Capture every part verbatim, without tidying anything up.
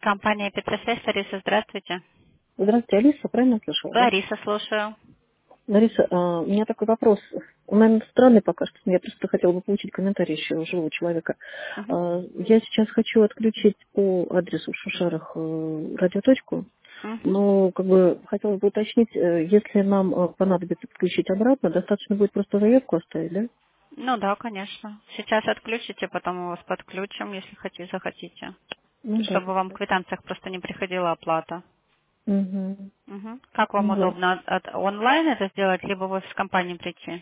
Компания Петросвязь, Лариса, здравствуйте. Здравствуйте, Алиса, правильно слышала, да? Лариса, слушаю. Лариса, а, у меня такой вопрос. Он, наверное, странный пока что, но я просто хотела бы получить комментарий еще у живого человека. Мгм. А, Я сейчас хочу отключить по адресу в Шушарах э, радиоточку, Мгм. но как бы хотела бы уточнить, э, если нам э, понадобится подключить обратно, достаточно будет просто заявку оставить, да? Ну да, конечно. Сейчас отключите, потом мы вас подключим, если хотите, захотите. Ну да. Чтобы вам в квитанциях просто не приходила оплата. Угу. Мгм. Как вам Ну, да. удобно? От, от онлайн это сделать, либо в офис компании прийти?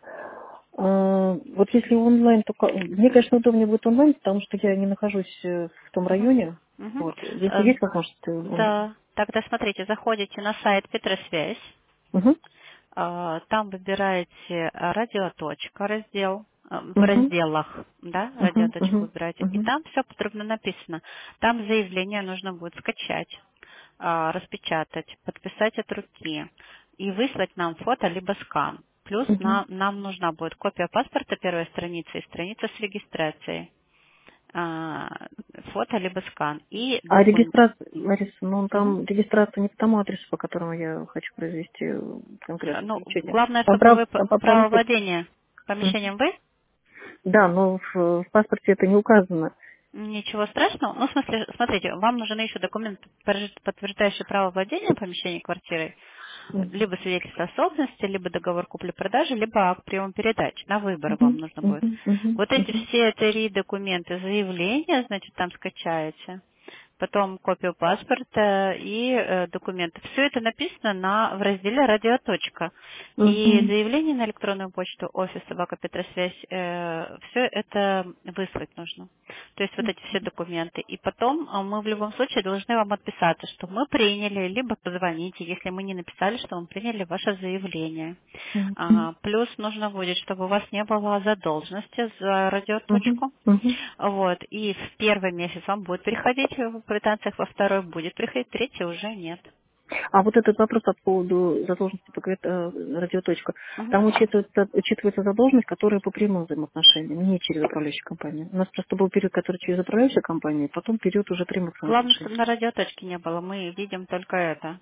А, вот если онлайн, то ка- мне, конечно, удобнее будет онлайн, потому что я не нахожусь э, в том Мгм. районе. Мгм. Вот. Если Э, есть возможность, то онлайн. Да, тогда смотрите, заходите на сайт Петросвязь. Угу. А, Там выбираете а, радиоточка, раздел, а, в Угу. разделах, да, Угу. радиоточку Угу. выбираете. И Угу. там все подробно написано. Там заявление нужно будет скачать, а, распечатать, подписать от руки и выслать нам фото либо скан. Плюс Угу. на- нам нужна будет копия паспорта первой страницы и страница с регистрацией. А, Фото либо скан. И А документ. регистрация, Лариса, ну там регистрация не по тому адресу, по которому я хочу произвести э, конкретное Ну, получение. главное, Там чтобы прав, вы п- там по право праву. владения Мгм. помещением вы. Да, но в, в паспорте это не указано. Ничего страшного. Ну, в смысле, смотрите, вам нужен еще документ, подтвержд- подтверждающий право владения помещением квартиры, Мгм. либо свидетельство о собственности, либо договор купли-продажи, либо акт приема передачи. На выбор вам Мгм. нужно будет. Мгм. Мгм. Вот эти Мгм. все три документа, заявления, значит, там скачаете, потом копию паспорта и э, документы. Все это написано на, в разделе «Радиоточка». И Мгм. заявление на электронную почту офис собака Петросвязь, э, все это выслать нужно. То есть вот эти все документы. И потом э, мы в любом случае должны вам отписаться, что мы приняли, либо позвоните, если мы не написали, что мы приняли ваше заявление. Мгм. А, Плюс нужно будет, чтобы у вас не было задолженности за Мгм. радиоточку. Мгм. Вот. И в первый месяц вам будет приходить в квитанциях, во второй будет приходить, в третий уже нет. А вот этот вопрос по поводу задолженности по квит- э, радиоточка. Мгм. Там учитывается, учитывается задолженность, которая по прямым взаимоотношениям, не через управляющую компанию. У нас просто был период, который через управляющую компанию, потом период уже прямых Главное, взаимоотношений. чтобы на радиоточке не было. Мы видим только это,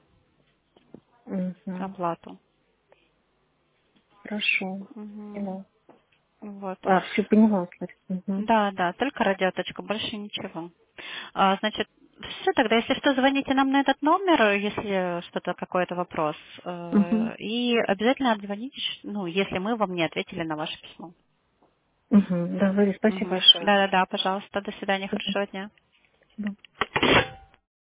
Мгм. оплату. Хорошо. Мгм. Поняла. Вот. А, все поняла, кстати. Мгм. Да, да, только радиоточка, больше ничего. А, значит, все, тогда, если что, звоните нам на этот номер, если что-то, какой-то вопрос. Мгм. Э, И обязательно отзвоните, ну, если мы вам не ответили на ваше письмо. Мгм. Да, Лариса, спасибо Мгм. большое. Да-да-да, пожалуйста, до свидания, Спасибо. хорошего дня.